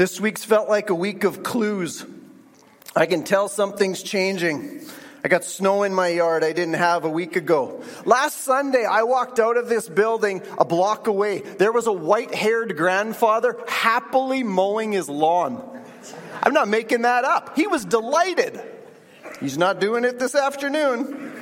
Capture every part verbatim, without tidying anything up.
This week's felt like a week of clues. I can tell something's changing. I got snow in my yard I didn't have a week ago. Last Sunday, I walked out of this building a block away. There was a white-haired grandfather happily mowing his lawn. I'm not making that up. He was delighted. He's not doing it this afternoon.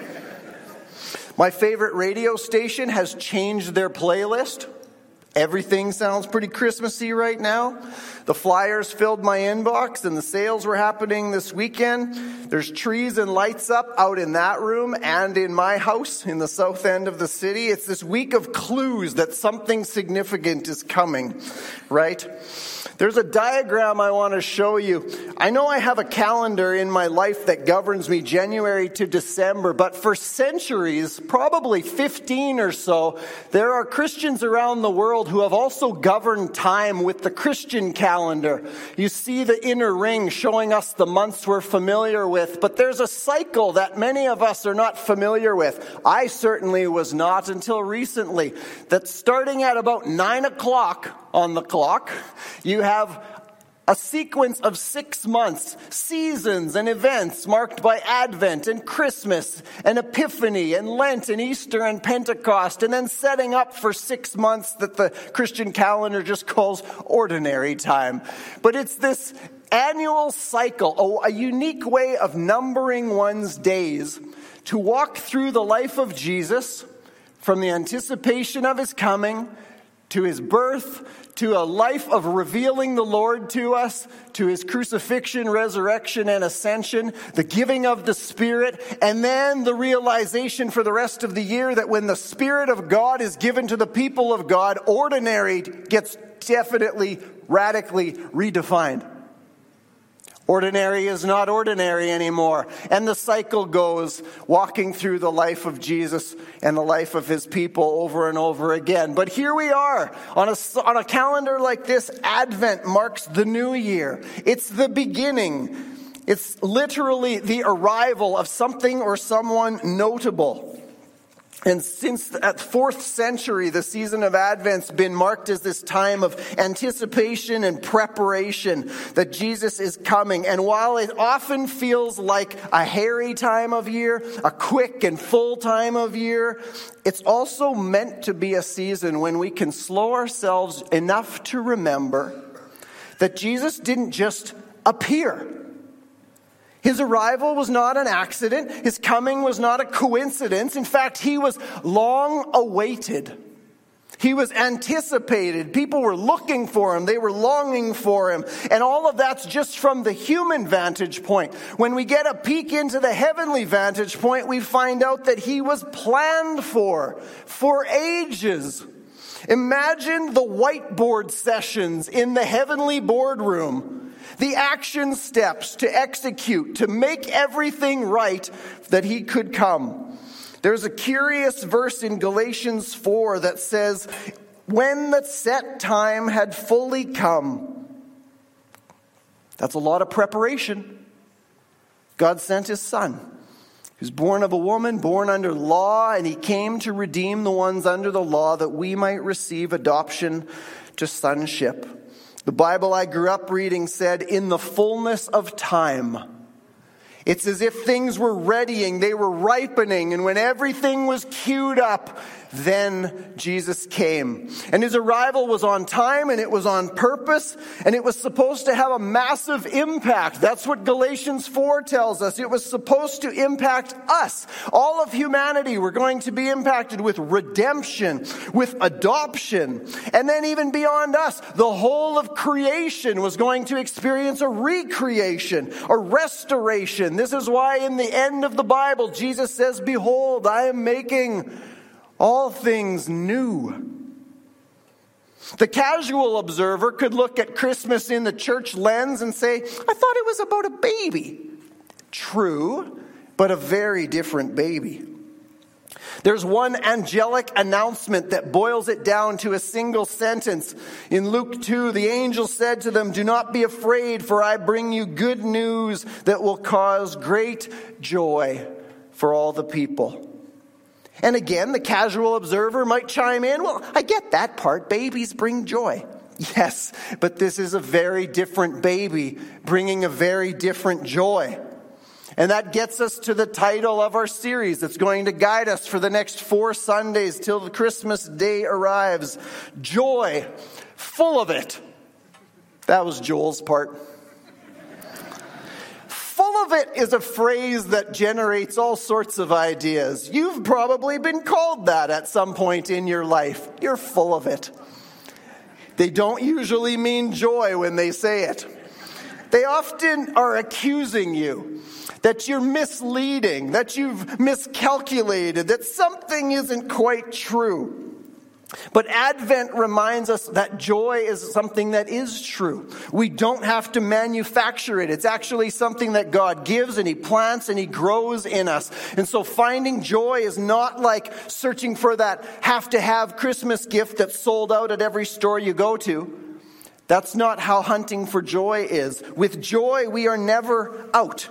My favorite radio station has changed their playlist. Everything sounds pretty Christmassy right now. The flyers filled my inbox and the sales were happening this weekend. There's trees and lights up out in that room and in my house in the south end of the city. It's this week of clues that something significant is coming, right? There's a diagram I want to show you. I know I have a calendar in my life that governs me January to December, but for centuries, probably fifteen or so, there are Christians around the world who have also governed time with the Christian calendar. You see the inner ring showing us the months we're familiar with, but there's a cycle that many of us are not familiar with. I certainly was not until recently. That starting at about nine o'clock on the clock, you have a sequence of six months, seasons and events marked by Advent and Christmas and Epiphany and Lent and Easter and Pentecost, and then setting up for six months that the Christian calendar just calls ordinary time. But it's this annual cycle, a unique way of numbering one's days to walk through the life of Jesus from the anticipation of his coming to his birth, to a life of revealing the Lord to us, to his crucifixion, resurrection, and ascension, the giving of the Spirit, and then the realization for the rest of the year that when the Spirit of God is given to the people of God, ordinary gets definitely, radically redefined. Ordinary is not ordinary anymore. And the cycle goes, walking through the life of Jesus and the life of his people over and over again. But here we are. On a, on a calendar like this, Advent marks the new year. It's the beginning. It's literally the arrival of something or someone notable. And since the fourth century, the season of Advent's been marked as this time of anticipation and preparation that Jesus is coming. And while it often feels like a hairy time of year, a quick and full time of year, it's also meant to be a season when we can slow ourselves enough to remember that Jesus didn't just appear. His arrival was not an accident. His coming was not a coincidence. In fact, he was long awaited. He was anticipated. People were looking for him. They were longing for him. And all of that's just from the human vantage point. When we get a peek into the heavenly vantage point, we find out that he was planned for, for ages. Imagine the whiteboard sessions in the heavenly boardroom. The action steps to execute, to make everything right that he could come. There's a curious verse in Galatians four that says, when the set time had fully come. That's a lot of preparation. God sent his son. He was born of a woman, born under law, and he came to redeem the ones under the law that we might receive adoption to sonship. The Bible I grew up reading said, in the fullness of time. It's as if things were readying, they were ripening, and when everything was queued up, then Jesus came. And his arrival was on time, and it was on purpose, and it was supposed to have a massive impact. That's what Galatians four tells us. It was supposed to impact us. All of humanity were going to be impacted with redemption, with adoption, and then even beyond us, the whole of creation was going to experience a recreation, a restoration. This is why in the end of the Bible, Jesus says, behold, I am making all things new. The casual observer could look at Christmas in the church lens and say, I thought it was about a baby. True, but a very different baby. There's one angelic announcement that boils it down to a single sentence. In Luke two, the angel said to them, do not be afraid, for I bring you good news that will cause great joy for all the people. And again, the casual observer might chime in, well, I get that part. Babies bring joy. Yes, but this is a very different baby, bringing a very different joy. And that gets us to the title of our series that's going to guide us for the next four Sundays till the Christmas day arrives. Joy, full of it. That was Joel's part. Full of it is a phrase that generates all sorts of ideas. You've probably been called that at some point in your life. You're full of it. They don't usually mean joy when they say it. They often are accusing you that you're misleading, that you've miscalculated, that something isn't quite true. But Advent reminds us that joy is something that is true. We don't have to manufacture it. It's actually something that God gives and He plants and He grows in us. And so finding joy is not like searching for that have-to-have Christmas gift that's sold out at every store you go to. That's not how hunting for joy is. With joy, we are never out.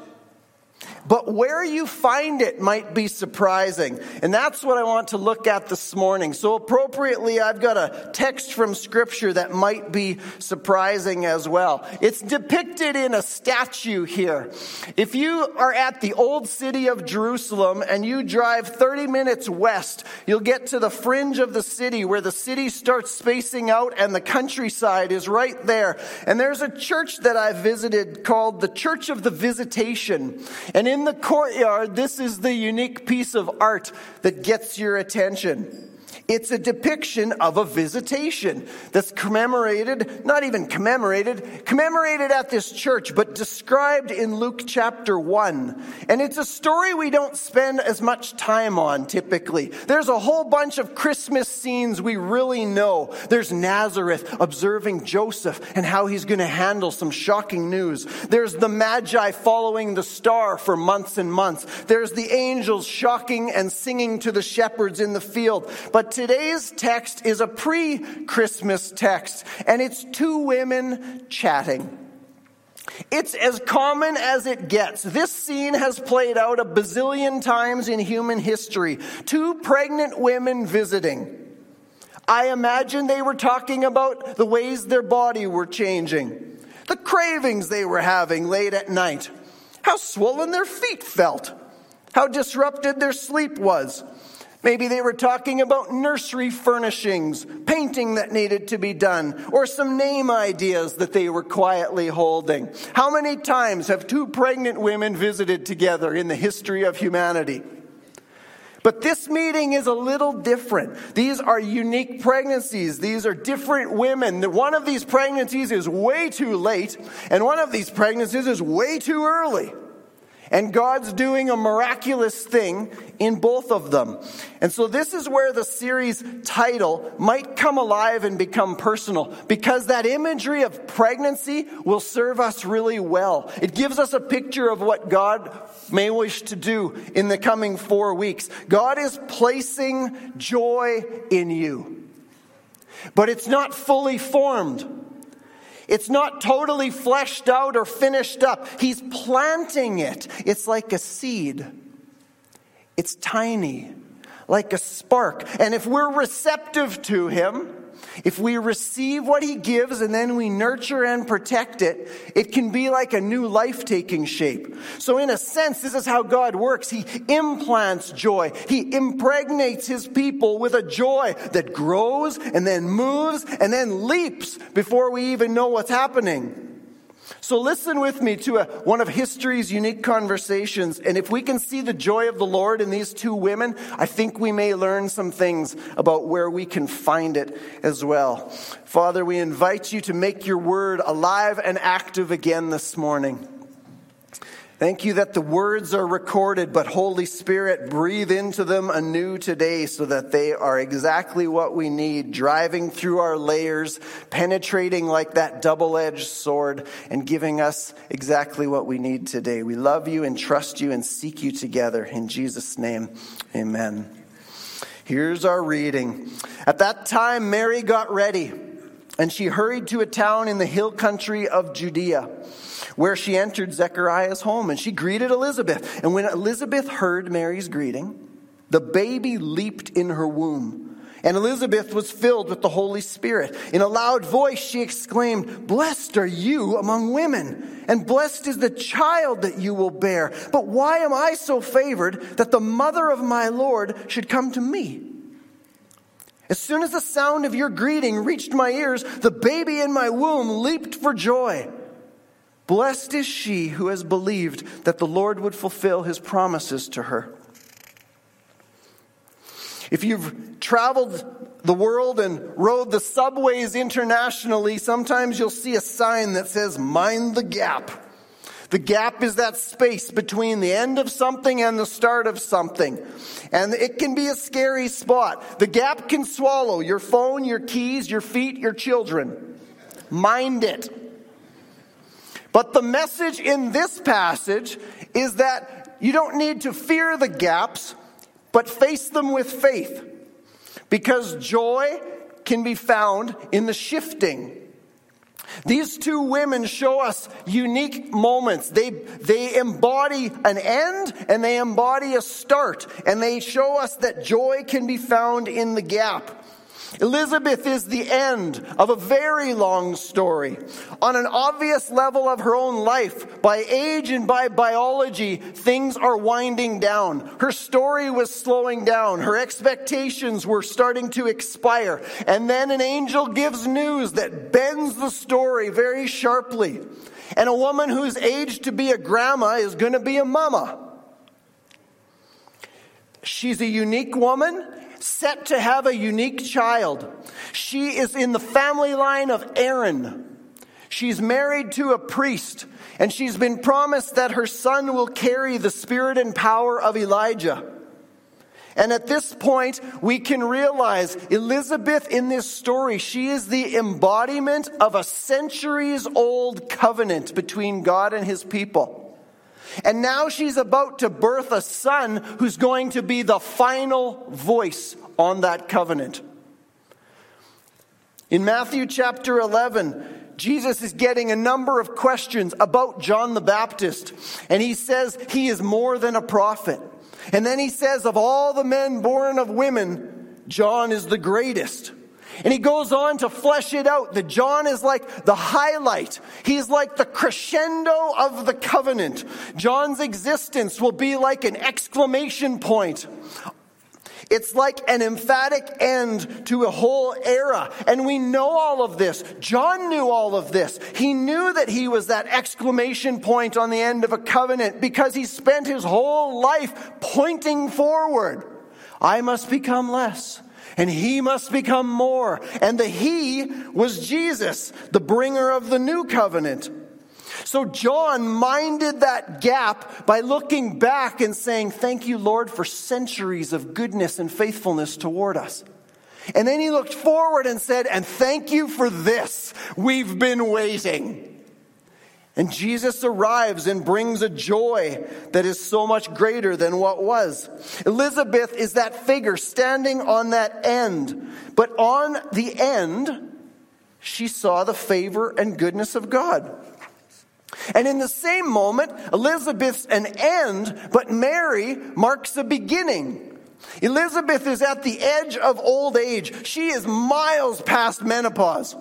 But where you find it might be surprising. And that's what I want to look at this morning. So appropriately, I've got a text from Scripture that might be surprising as well. It's depicted in a statue here. If you are at the old city of Jerusalem and you drive thirty minutes west, you'll get to the fringe of the city where the city starts spacing out and the countryside is right there. And there's a church that I visited called the Church of the Visitation. And in the courtyard, this is the unique piece of art that gets your attention. It's a depiction of a visitation that's commemorated, not even commemorated, commemorated at this church, but described in Luke chapter one. And it's a story we don't spend as much time on typically. There's a whole bunch of Christmas scenes we really know. There's Nazareth observing Joseph and how he's going to handle some shocking news. There's the Magi following the star for months and months. There's the angels shocking and singing to the shepherds in the field. But today's text is a pre-Christmas text, and it's two women chatting. It's as common as it gets. This scene has played out a bazillion times in human history. Two pregnant women visiting. I imagine they were talking about the ways their body were changing, the cravings they were having late at night, how swollen their feet felt, how disrupted their sleep was. Maybe they were talking about nursery furnishings, painting that needed to be done, or some name ideas that they were quietly holding. How many times have two pregnant women visited together in the history of humanity? But this meeting is a little different. These are unique pregnancies. These are different women. One of these pregnancies is way too late, and one of these pregnancies is way too early. And God's doing a miraculous thing in both of them. And so this is where the series title might come alive and become personal, because that imagery of pregnancy will serve us really well. It gives us a picture of what God may wish to do in the coming four weeks. God is placing joy in you. But it's not fully formed. It's not totally fleshed out or finished up. He's planting it. It's like a seed. It's tiny, like a spark. And if we're receptive to Him, if we receive what He gives and then we nurture and protect it, it can be like a new life taking shape. So in a sense, this is how God works. He implants joy. He impregnates His people with a joy that grows and then moves and then leaps before we even know what's happening. So listen with me to a, one of history's unique conversations. And if we can see the joy of the Lord in these two women, I think we may learn some things about where we can find it as well. Father, we invite You to make Your word alive and active again this morning. Thank You that the words are recorded, but Holy Spirit, breathe into them anew today so that they are exactly what we need, driving through our layers, penetrating like that double-edged sword, and giving us exactly what we need today. We love You and trust You and seek You together. In Jesus' name, amen. Here's our reading. At that time, Mary got ready, and she hurried to a town in the hill country of Judea, where she entered Zechariah's home, and she greeted Elizabeth. And when Elizabeth heard Mary's greeting, the baby leaped in her womb, And Elizabeth was filled with the Holy Spirit. In a loud voice she exclaimed, "Blessed are you among women, and blessed is the child that you will bear. But why am I so favored that the mother of my Lord should come to me? As soon as the sound of your greeting reached my ears, the baby in my womb leaped for joy. Blessed is she who has believed that the Lord would fulfill his promises to her." If you've traveled the world and rode the subways internationally, sometimes you'll see a sign that says, "Mind the gap." The gap is that space between the end of something and the start of something. And it can be a scary spot. The gap can swallow your phone, your keys, your feet, your children. Mind it. But the message in this passage is that you don't need to fear the gaps, but face them with faith. Because joy can be found in the shifting. These two women show us unique moments. They, they embody an end and they embody a start. And they show us that joy can be found in the gap. Elizabeth is the end of a very long story. On an obvious level of her own life, by age and by biology, things are winding down. Her story was slowing down. Her expectations were starting to expire. And then an angel gives news that bends the story very sharply. And a woman who's aged to be a grandma is going to be a mama. She's a unique woman, set to have a unique child. She is in the family line of Aaron. She's married to a priest, and she's been promised that her son will carry the spirit and power of Elijah. And at this point, we can realize Elizabeth in this story, she is the embodiment of a centuries-old covenant between God and his people. And now she's about to birth a son who's going to be the final voice on that covenant. In Matthew chapter eleven, Jesus is getting a number of questions about John the Baptist. And he says he is more than a prophet. And then he says of all the men born of women, John is the greatest. And he goes on to flesh it out that John is like the highlight. He's like the crescendo of the covenant. John's existence will be like an exclamation point. It's like an emphatic end to a whole era. And we know all of this. John knew all of this. He knew that he was that exclamation point on the end of a covenant because he spent his whole life pointing forward. I must become less, and he must become more. And the he was Jesus, the bringer of the new covenant. So John minded that gap by looking back and saying, "Thank you, Lord, for centuries of goodness and faithfulness toward us." And then he looked forward and said, "And thank you for this. We've been waiting." And Jesus arrives and brings a joy that is so much greater than what was. Elizabeth is that figure standing on that end. But on the end, she saw the favor and goodness of God. And in the same moment, Elizabeth's an end, but Mary marks a beginning. Elizabeth is at the edge of old age. She is miles past menopause.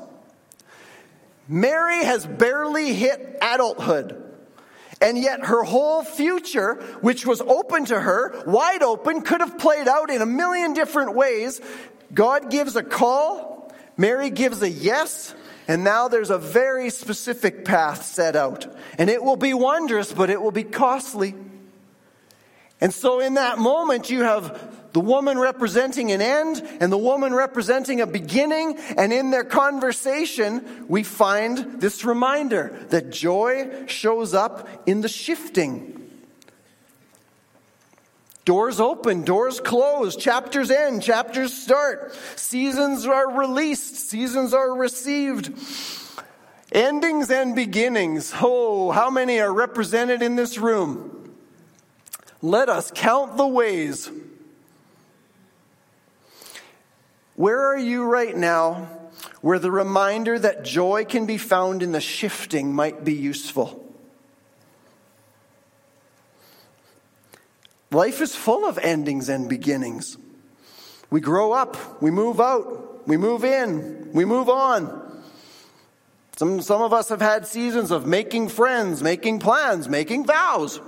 Mary has barely hit adulthood. And yet her whole future, which was open to her, wide open, could have played out in a million different ways. God gives a call, Mary gives a yes, and now there's a very specific path set out. And it will be wondrous, but it will be costly. And so in that moment, you have the woman representing an end and the woman representing a beginning. And in their conversation, we find this reminder that joy shows up in the shifting. Doors open, doors close, chapters end, chapters start. Seasons are released, seasons are received. Endings and beginnings. Oh, how many are represented in this room? Let us count the ways. Where are you right now where the reminder that joy can be found in the shifting might be useful? Life is full of endings and beginnings. We grow up, we move out, we move in, we move on. Some, some of us have had seasons of making friends, making plans, making vows.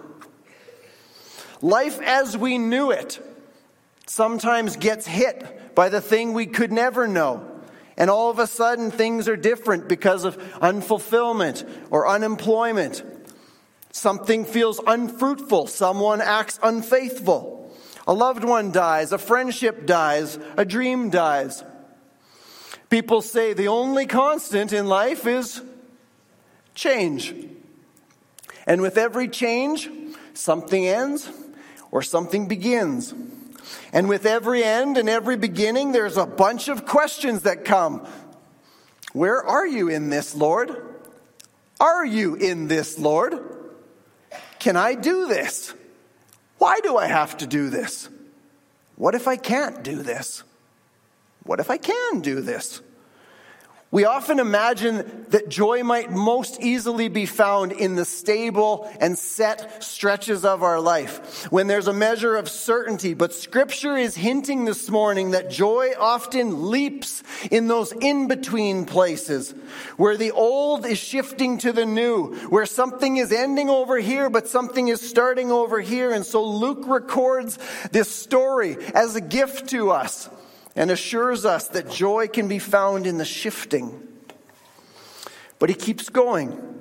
Life as we knew it sometimes gets hit by the thing we could never know. And all of a sudden things are different because of unfulfillment or unemployment. Something feels unfruitful. Someone acts unfaithful. A loved one dies. A friendship dies. A dream dies. People say the only constant in life is change. And with every change, something ends or something begins. And with every end and every beginning, there's a bunch of questions that come. Where are you in this, Lord? Are you in this, Lord? Can I do this? Why do I have to do this? What if I can't do this? What if I can do this? We often imagine that joy might most easily be found in the stable and set stretches of our life, when there's a measure of certainty. But Scripture is hinting this morning that joy often leaps in those in-between places, where the old is shifting to the new, where something is ending over here, but something is starting over here. And so Luke records this story as a gift to us, and assures us that joy can be found in the shifting. But he keeps going.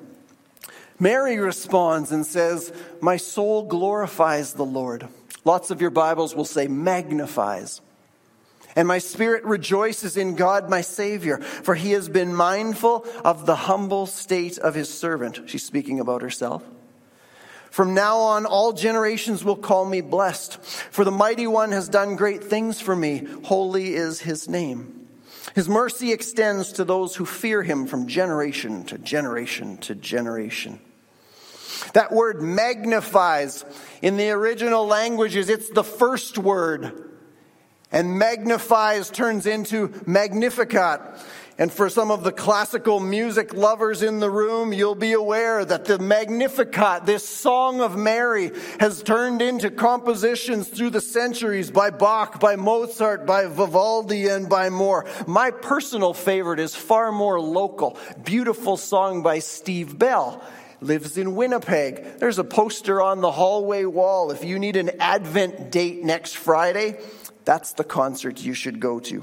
Mary responds and says, "My soul glorifies the Lord." Lots of your Bibles will say magnifies. "And my spirit rejoices in God my Savior, for he has been mindful of the humble state of his servant." She's speaking about herself. "From now on, all generations will call me blessed. For the Mighty One has done great things for me. Holy is his name. His mercy extends to those who fear him from generation to generation to generation." That word magnifies in the original languages, it's the first word. And magnifies turns into Magnificat. And for some of the classical music lovers in the room, you'll be aware that the Magnificat, this song of Mary, has turned into compositions through the centuries by Bach, by Mozart, by Vivaldi, and by more. My personal favorite is far more local. Beautiful song by Steve Bell. Lives in Winnipeg. There's a poster on the hallway wall. If you need an Advent date next Friday, that's the concert you should go to.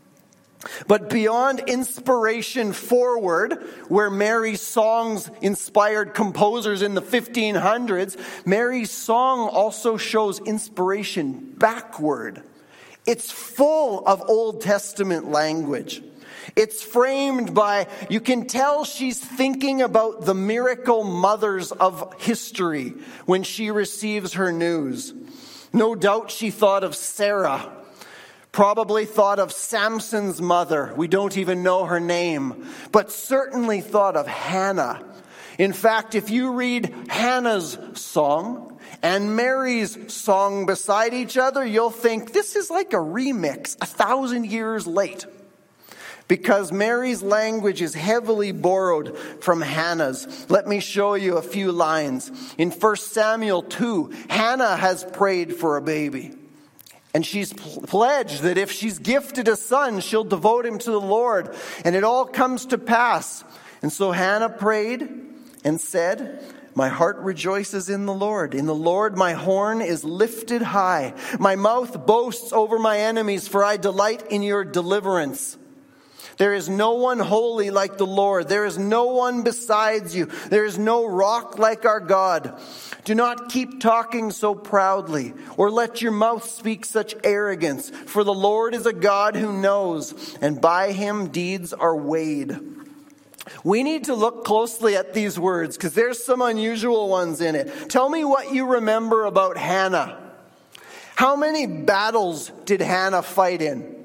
But beyond inspiration forward, where Mary's songs inspired composers in the fifteen hundreds, Mary's song also shows inspiration backward. It's full of Old Testament language. It's framed by, you can tell she's thinking about the miracle mothers of history when she receives her news. No doubt she thought of Sarah. Probably thought of Samson's mother. We don't even know her name. But certainly thought of Hannah. In fact, if you read Hannah's song and Mary's song beside each other, you'll think this is like a remix a thousand years late. Because Mary's language is heavily borrowed from Hannah's. Let me show you a few lines. In First Samuel two, Hannah has prayed for a baby. And she's pledged that if she's gifted a son, she'll devote him to the Lord. And it all comes to pass. And so Hannah prayed and said, "My heart rejoices in the Lord. In the Lord my horn is lifted high. My mouth boasts over my enemies, for I delight in your deliverance. There is no one holy like the Lord. There is no one besides you. There is no rock like our God. Do not keep talking so proudly, or let your mouth speak such arrogance. For the Lord is a God who knows, and by him deeds are weighed." We need to look closely at these words, because there's some unusual ones in it. Tell me what you remember about Hannah. How many battles did Hannah fight in?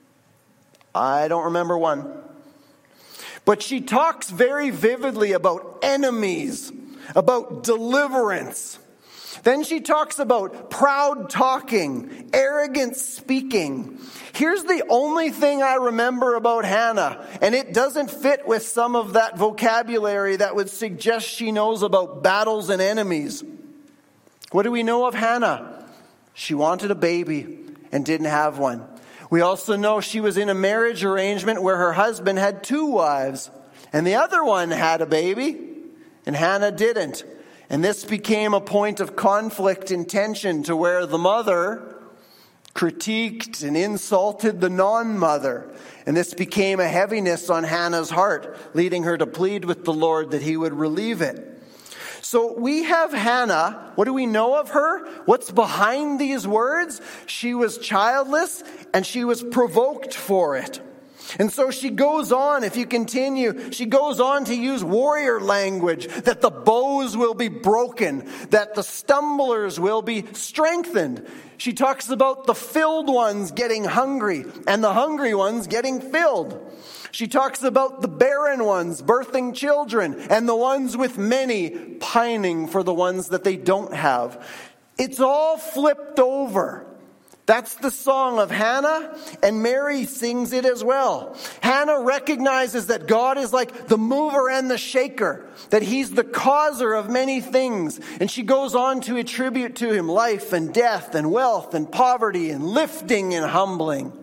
I don't remember one. But she talks very vividly about enemies, about deliverance. Then she talks about proud talking, arrogant speaking. Here's the only thing I remember about Hannah, and it doesn't fit with some of that vocabulary that would suggest she knows about battles and enemies. What do we know of Hannah? She wanted a baby and didn't have one. We also know she was in a marriage arrangement where her husband had two wives, and the other one had a baby, and Hannah didn't. And this became a point of conflict and tension to where the mother critiqued and insulted the non-mother. And this became a heaviness on Hannah's heart, leading her to plead with the Lord that he would relieve it. So we have Hannah. What do we know of her? What's behind these words? She was childless and she was provoked for it. And so she goes on, if you continue, she goes on to use warrior language, that the bows will be broken, that the stumblers will be strengthened. She talks about the filled ones getting hungry and the hungry ones getting filled. She talks about the barren ones birthing children and the ones with many pining for the ones that they don't have. It's all flipped over. That's the song of Hannah, and Mary sings it as well. Hannah recognizes that God is like the mover and the shaker, that he's the causer of many things. And she goes on to attribute to him life and death and wealth and poverty and lifting and humbling.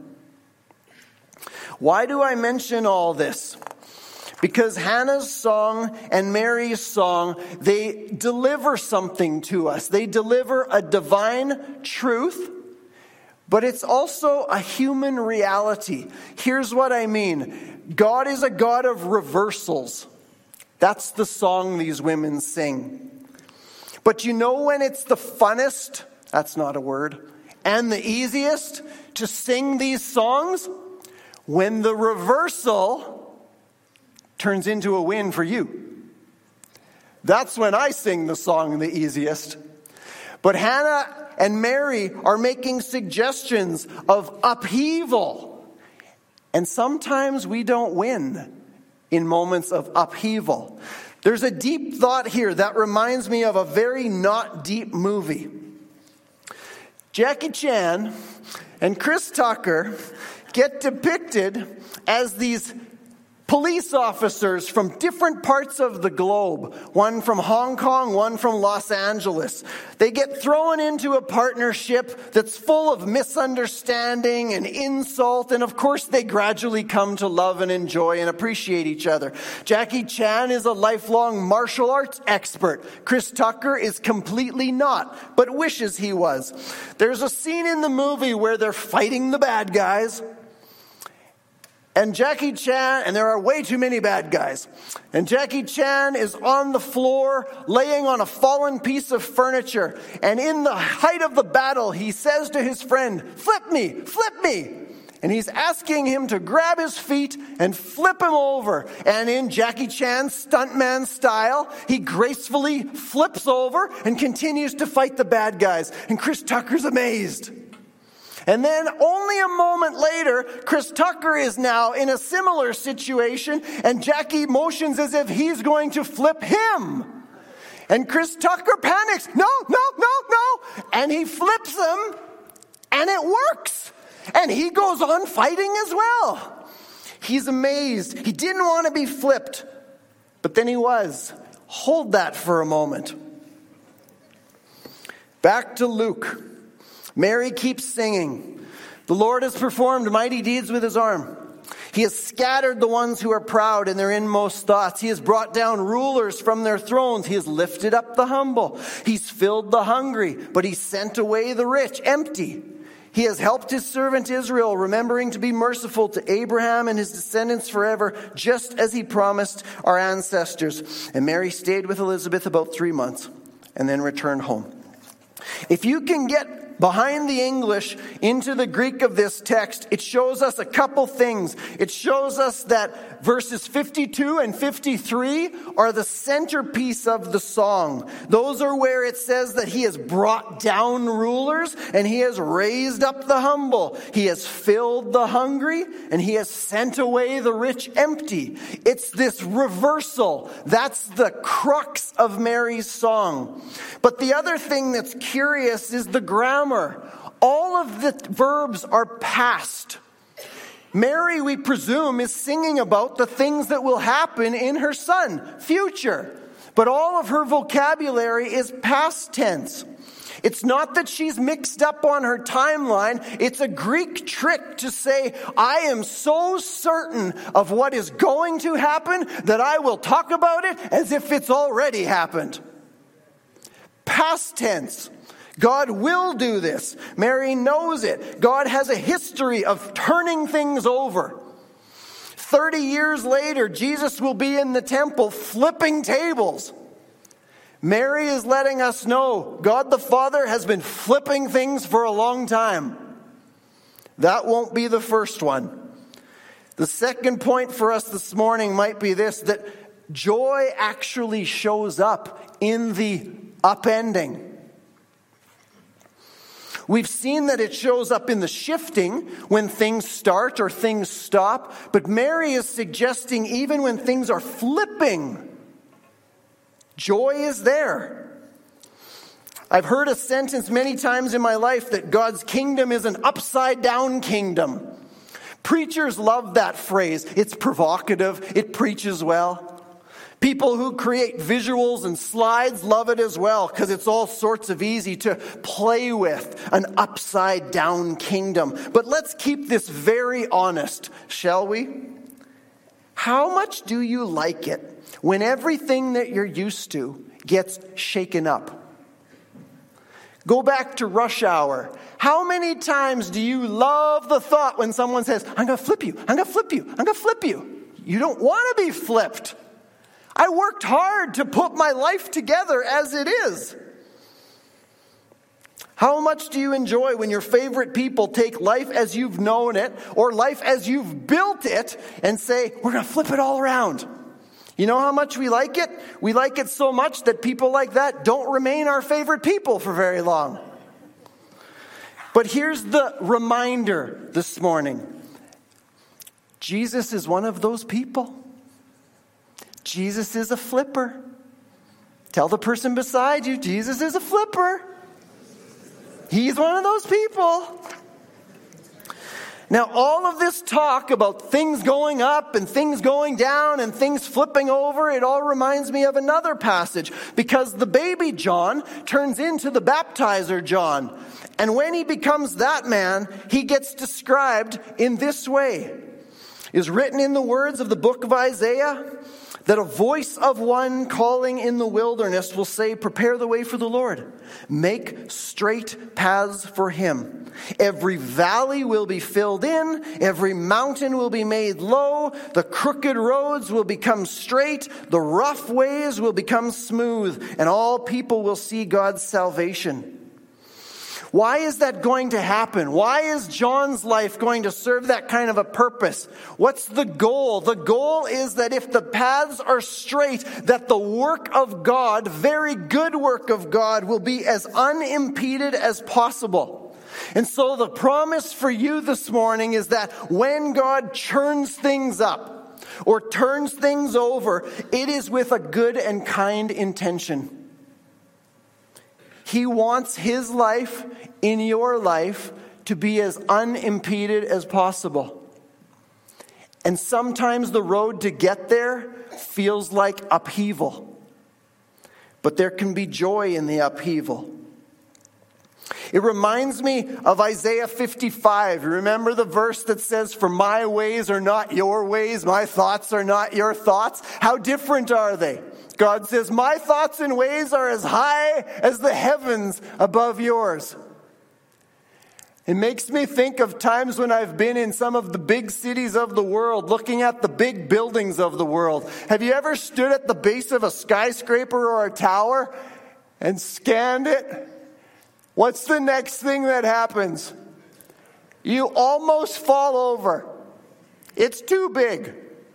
Why do I mention all this? Because Hannah's song and Mary's song, they deliver something to us. They deliver a divine truth, but it's also a human reality. Here's what I mean. God is a God of reversals. That's the song these women sing. But you know when it's the funnest, that's not a word, and the easiest to sing these songs? When the reversal turns into a win for you. That's when I sing the song the easiest. But Hannah and Mary are making suggestions of upheaval. And sometimes we don't win in moments of upheaval. There's a deep thought here that reminds me of a very not deep movie. Jackie Chan and Chris Tucker get depicted as these police officers from different parts of the globe. One from Hong Kong, one from Los Angeles. They get thrown into a partnership that's full of misunderstanding and insult. And of course, they gradually come to love and enjoy and appreciate each other. Jackie Chan is a lifelong martial arts expert. Chris Tucker is completely not, but wishes he was. There's a scene in the movie where they're fighting the bad guys. And Jackie Chan, and there are way too many bad guys. And Jackie Chan is on the floor, laying on a fallen piece of furniture. And in the height of the battle, he says to his friend, "Flip me, flip me." And he's asking him to grab his feet and flip him over. And in Jackie Chan's stuntman style, he gracefully flips over and continues to fight the bad guys. And Chris Tucker's amazed. And then only a moment later, Chris Tucker is now in a similar situation, and Jackie motions as if he's going to flip him. And Chris Tucker panics. No, no, no, no. And he flips him, and it works. And he goes on fighting as well. He's amazed. He didn't want to be flipped, but then he was. Hold that for a moment. Back to Luke. Mary keeps singing. The Lord has performed mighty deeds with his arm. He has scattered the ones who are proud in their inmost thoughts. He has brought down rulers from their thrones. He has lifted up the humble. He's filled the hungry, but he sent away the rich empty. He has helped his servant Israel, remembering to be merciful to Abraham and his descendants forever, just as he promised our ancestors. And Mary stayed with Elizabeth about three months and then returned home. If you can get behind the English into the Greek of this text, it shows us a couple things. It shows us that verses fifty-two and fifty-three are the centerpiece of the song. Those are where it says that he has brought down rulers and he has raised up the humble. He has filled the hungry and he has sent away the rich empty. It's this reversal. That's the crux of Mary's song. But the other thing that's curious is the grammar. All of the verbs are past. Mary, we presume, is singing about the things that will happen in her son, future. But all of her vocabulary is past tense. It's not that she's mixed up on her timeline. It's a Greek trick to say, I am so certain of what is going to happen that I will talk about it as if it's already happened. Past tense. God will do this. Mary knows it. God has a history of turning things over. Thirty years later, Jesus will be in the temple flipping tables. Mary is letting us know God the Father has been flipping things for a long time. That won't be the first one. The second point for us this morning might be this, that joy actually shows up in the upending. We've seen that it shows up in the shifting when things start or things stop, but Mary is suggesting even when things are flipping, joy is there. I've heard a sentence many times in my life that God's kingdom is an upside down kingdom. Preachers love that phrase. It's provocative. It preaches well. People who create visuals and slides love it as well because it's all sorts of easy to play with, an upside down kingdom. But let's keep this very honest, shall we? How much do you like it when everything that you're used to gets shaken up? Go back to rush hour. How many times do you love the thought when someone says, I'm going to flip you, I'm going to flip you, I'm going to flip you? You don't want to be flipped. I worked hard to put my life together as it is. How much do you enjoy when your favorite people take life as you've known it or life as you've built it and say, we're going to flip it all around? You know how much we like it? We like it so much that people like that don't remain our favorite people for very long. But here's the reminder this morning. Jesus is one of those people. Jesus is a flipper. Tell the person beside you, Jesus is a flipper. He's one of those people. Now, all of this talk about things going up and things going down and things flipping over, it all reminds me of another passage. Because the baby John turns into the baptizer John. And when he becomes that man, he gets described in this way. It is written in the words of the book of Isaiah that a voice of one calling in the wilderness will say, prepare the way for the Lord. Make straight paths for him. Every valley will be filled in. Every mountain will be made low. The crooked roads will become straight. The rough ways will become smooth. And all people will see God's salvation. Why is that going to happen? Why is John's life going to serve that kind of a purpose? What's the goal? The goal is that if the paths are straight, that the work of God, very good work of God, will be as unimpeded as possible. And so the promise for you this morning is that when God churns things up or turns things over, it is with a good and kind intention. He wants his life in your life to be as unimpeded as possible. And sometimes the road to get there feels like upheaval. But there can be joy in the upheaval. It reminds me of Isaiah fifty-five. Remember the verse that says, for my ways are not your ways, my thoughts are not your thoughts? How different are they? God says, my thoughts and ways are as high as the heavens above yours. It makes me think of times when I've been in some of the big cities of the world, looking at the big buildings of the world. Have you ever stood at the base of a skyscraper or a tower and scanned it? What's the next thing that happens? You almost fall over. It's too big.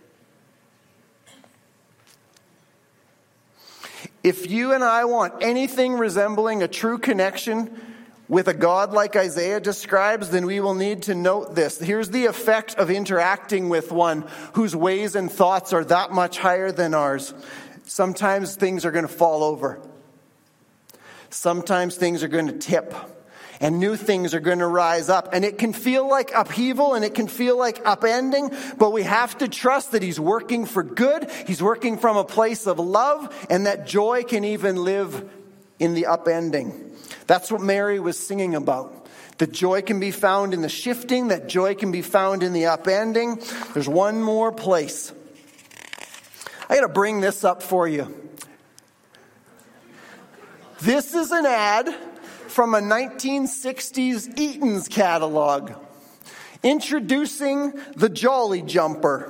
If you and I want anything resembling a true connection with a God like Isaiah describes, then we will need to note this. Here's the effect of interacting with one whose ways and thoughts are that much higher than ours. Sometimes things are going to fall over. Sometimes things are going to tip. And new things are going to rise up. And it can feel like upheaval and it can feel like upending, but we have to trust that he's working for good. He's working from a place of love, and that joy can even live in the upending. That's what Mary was singing about. That joy can be found in the shifting, that joy can be found in the upending. There's one more place. I got to bring this up for you. This is an ad from a nineteen sixties Eaton's catalog introducing the Jolly Jumper.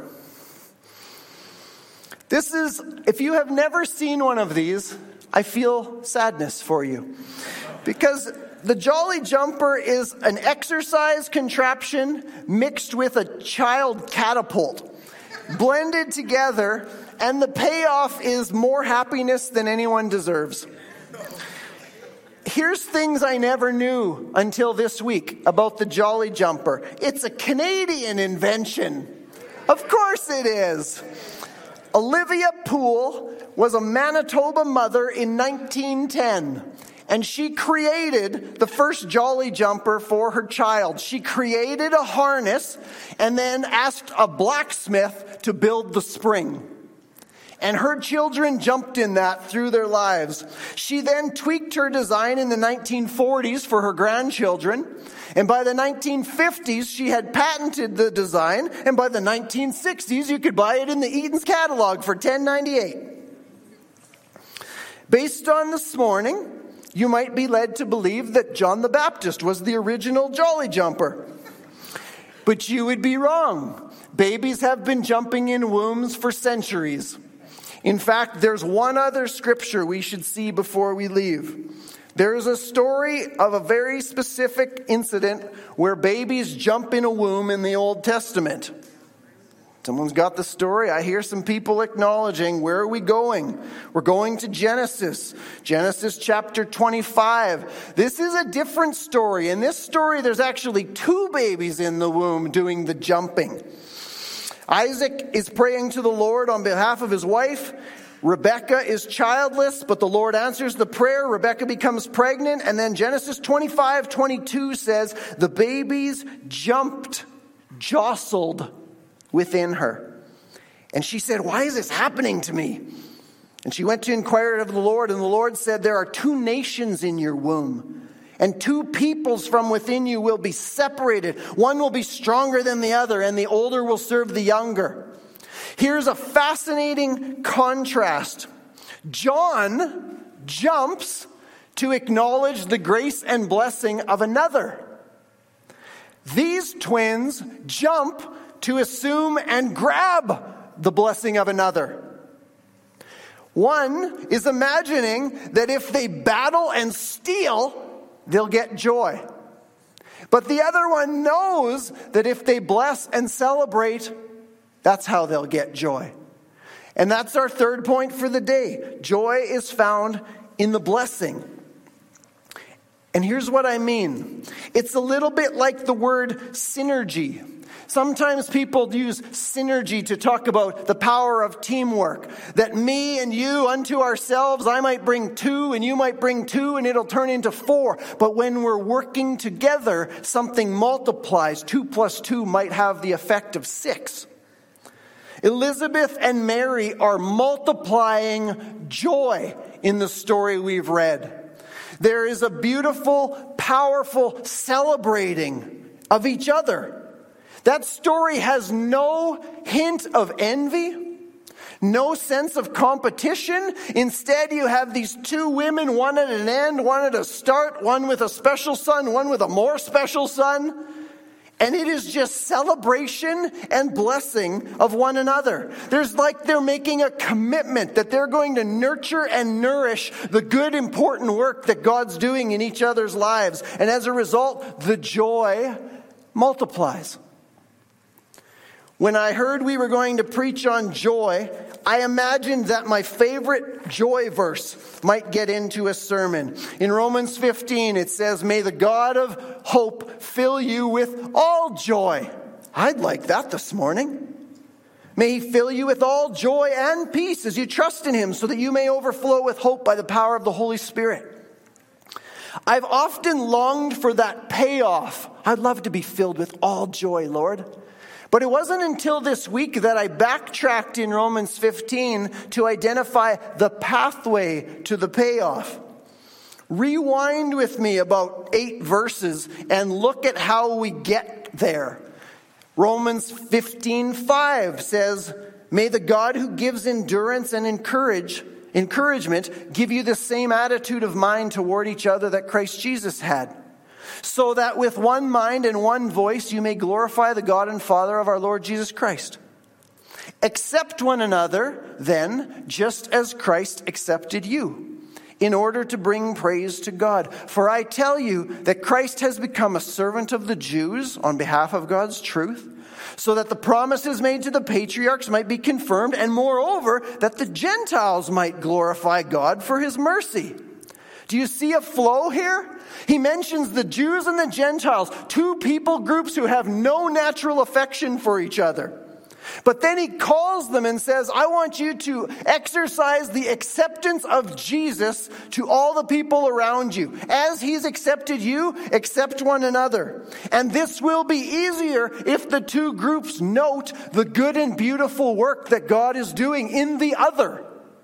This is, if you have never seen one of these, I feel sadness for you. Because the Jolly Jumper is an exercise contraption mixed with a child catapult, blended together, and the payoff is more happiness than anyone deserves. Here's things I never knew until this week about the Jolly Jumper. It's a Canadian invention. Of course it is. Olivia Poole was a Manitoba mother in nineteen ten, and she created the first Jolly Jumper for her child. She created a harness and then asked a blacksmith to build the spring. And her children jumped in that through their lives. She then tweaked her design in the nineteen forties for her grandchildren. And by the nineteen fifties, she had patented the design. And by the nineteen sixties, you could buy it in the Eaton's catalog for ten ninety-eight. Based on this morning, you might be led to believe that John the Baptist was the original Jolly Jumper. But you would be wrong. Babies have been jumping in wombs for centuries. In fact, there's one other scripture we should see before we leave. There is a story of a very specific incident where babies jump in a womb in the Old Testament. Someone's got the story. I hear some people acknowledging, where are we going? We're going to Genesis. Genesis chapter twenty-five. This is a different story. In this story, there's actually two babies in the womb doing the jumping. Isaac is praying to the Lord on behalf of his wife. Rebekah is childless, but the Lord answers the prayer. Rebekah becomes pregnant, and then Genesis twenty-five twenty-two says, the babies jumped, jostled within her. And she said, why is this happening to me? And she went to inquire of the Lord, and the Lord said, there are two nations in your womb. And two peoples from within you will be separated. One will be stronger than the other, and the older will serve the younger. Here's a fascinating contrast. John jumps to acknowledge the grace and blessing of another. These twins jump to assume and grab the blessing of another. One is imagining that if they battle and steal, they'll get joy. But the other one knows that if they bless and celebrate, that's how they'll get joy. And that's our third point for the day. Joy is found in the blessing. And here's what I mean. It's a little bit like the word synergy. Sometimes people use synergy to talk about the power of teamwork. That me and you unto ourselves, I might bring two and you might bring two and it'll turn into four. But when we're working together, something multiplies. Two plus two might have the effect of six. Elizabeth and Mary are multiplying joy in the story we've read. There is a beautiful, powerful celebrating of each other. That story has no hint of envy, no sense of competition. Instead, you have these two women, one at an end, one at a start, one with a special son, one with a more special son. And it is just celebration and blessing of one another. There's like they're making a commitment that they're going to nurture and nourish the good, important work that God's doing in each other's lives. And as a result, the joy multiplies. When I heard we were going to preach on joy, I imagined that my favorite joy verse might get into a sermon. In Romans fifteen, it says, may the God of hope fill you with all joy. I'd like that this morning. May he fill you with all joy and peace as you trust in him, so that you may overflow with hope by the power of the Holy Spirit. I've often longed for that payoff. I'd love to be filled with all joy, Lord. But it wasn't until this week that I backtracked in Romans fifteen to identify the pathway to the payoff. Rewind with me about eight verses and look at how we get there. Romans fifteen five says, "May the God who gives endurance and encourage, encouragement give you the same attitude of mind toward each other that Christ Jesus had, so that with one mind and one voice you may glorify the God and Father of our Lord Jesus Christ. Accept one another, then, just as Christ accepted you, in order to bring praise to God. For I tell you that Christ has become a servant of the Jews on behalf of God's truth, so that the promises made to the patriarchs might be confirmed, and moreover, that the Gentiles might glorify God for his mercy." Do you see a flow here? He mentions the Jews and the Gentiles, two people groups who have no natural affection for each other. But then he calls them and says, I want you to exercise the acceptance of Jesus to all the people around you. As he's accepted you, accept one another. And this will be easier if the two groups note the good and beautiful work that God is doing in the other.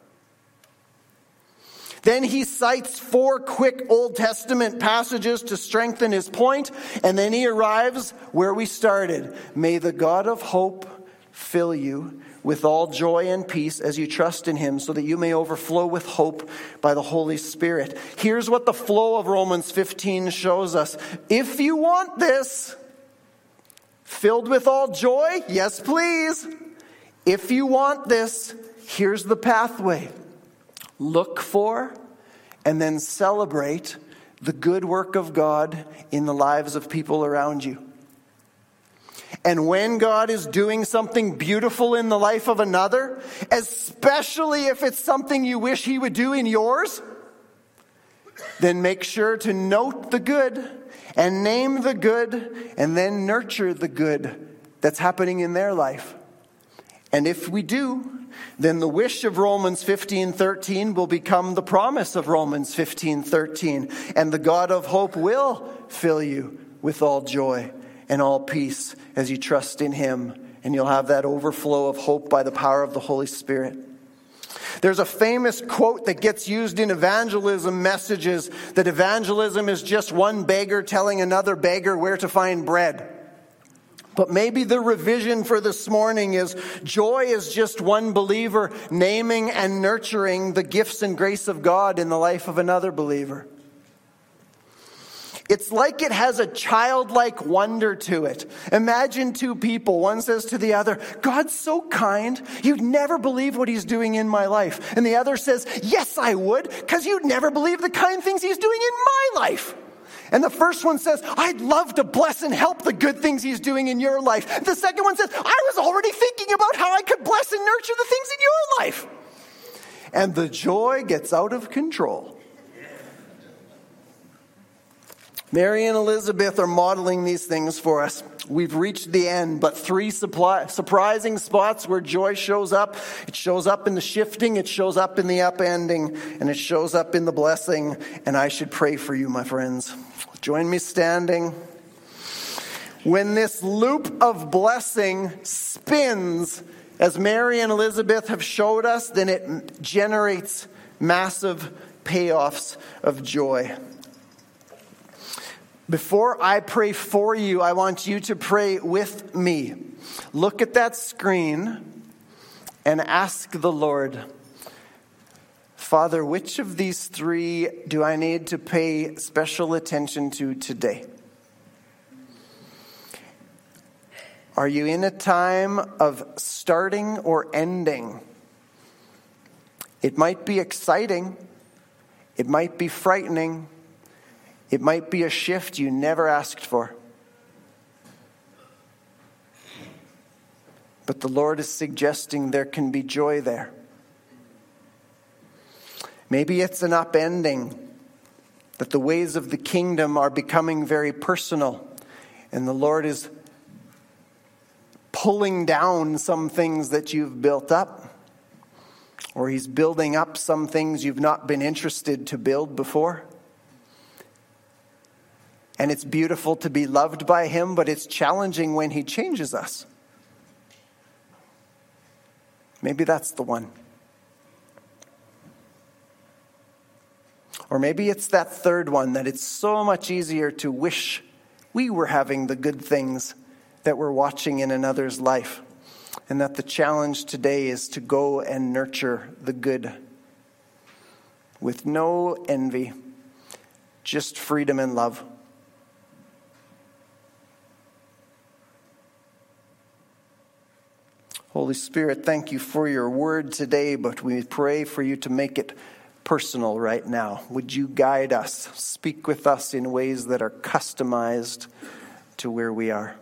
Then he cites four quick Old Testament passages to strengthen his point, and then he arrives where we started. May the God of hope fill you with all joy and peace as you trust in him, so that you may overflow with hope by the Holy Spirit. Here's what the flow of Romans fifteen shows us. If you want this, filled with all joy, yes please. If you want this, here's the pathway. Look for and then celebrate the good work of God in the lives of people around you. And when God is doing something beautiful in the life of another, especially if it's something you wish he would do in yours, then make sure to note the good and name the good and then nurture the good that's happening in their life. And if we do, then the wish of Romans fifteen thirteen will become the promise of Romans fifteen thirteen. And the God of hope will fill you with all joy and all peace as you trust in him. And you'll have that overflow of hope by the power of the Holy Spirit. There's a famous quote that gets used in evangelism messages, that evangelism is just one beggar telling another beggar where to find bread. But maybe the revision for this morning is joy is just one believer naming and nurturing the gifts and grace of God in the life of another believer. It's like it has a childlike wonder to it. Imagine two people. One says to the other, God's so kind, you'd never believe what he's doing in my life. And the other says, yes, I would, because you'd never believe the kind things he's doing in my life. And the first one says, I'd love to bless and help the good things he's doing in your life. The second one says, I was already thinking about how I could bless and nurture the things in your life. And the joy gets out of control. Mary and Elizabeth are modeling these things for us. We've reached the end, but three supply, surprising spots where joy shows up. It shows up in the shifting, it shows up in the upending, and it shows up in the blessing. And I should pray for you, my friends. Join me standing. When this loop of blessing spins, as Mary and Elizabeth have showed us, then it generates massive payoffs of joy. Before I pray for you, I want you to pray with me. Look at that screen and ask the Lord, Father, which of these three do I need to pay special attention to today? Are you in a time of starting or ending? It might be exciting. It might be frightening. It might be a shift you never asked for. But the Lord is suggesting there can be joy there. Maybe it's an upending, that the ways of the kingdom are becoming very personal, and the Lord is pulling down some things that you've built up, or he's building up some things you've not been interested to build before. And it's beautiful to be loved by him, but it's challenging when he changes us. Maybe that's the one. Or maybe it's that third one, that it's so much easier to wish we were having the good things that we're watching in another's life. And that the challenge today is to go and nurture the good with no envy, just freedom and love. Holy Spirit, thank you for your word today, but we pray for you to make it personal right now. Would you guide us, speak with us in ways that are customized to where we are.